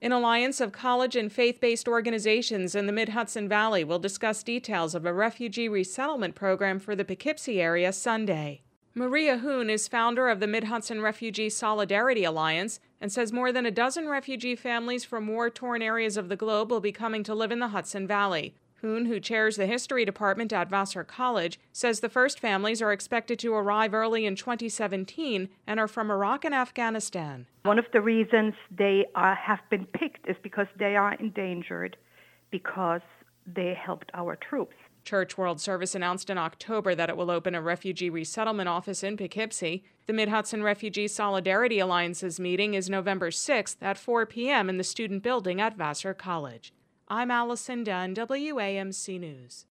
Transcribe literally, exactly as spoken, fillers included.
An alliance of college and faith-based organizations in the Mid-Hudson Valley will discuss details of a refugee resettlement program for the Poughkeepsie area Sunday. Maria Hoon is founder of the Mid-Hudson Refugee Solidarity Alliance and says more than a dozen refugee families from war-torn areas of the globe will be coming to live in the Hudson Valley. Hoon, who chairs the history department at Vassar College, says the first families are expected to arrive early in twenty seventeen and are from Iraq and Afghanistan. One of the reasons they are, have been picked is because they are endangered, because they helped our troops. Church World Service announced in October that it will open a refugee resettlement office in Poughkeepsie. The Mid-Hudson Refugee Solidarity Alliance's meeting is November sixth at four p.m. in the student building at Vassar College. I'm Allison Dunn, W A M C News.